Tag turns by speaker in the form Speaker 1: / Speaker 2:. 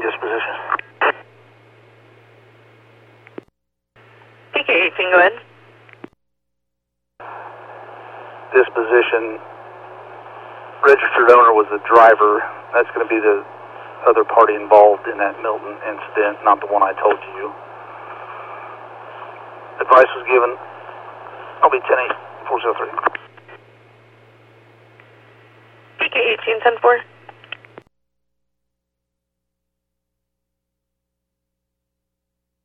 Speaker 1: disposition.
Speaker 2: PK-18, go ahead.
Speaker 1: Disposition, registered owner was the driver. That's going to be the other party involved in that Milton incident, not the one I told you. Advice was given. I'll be 10-8, 403.
Speaker 2: PK-18, 10-4.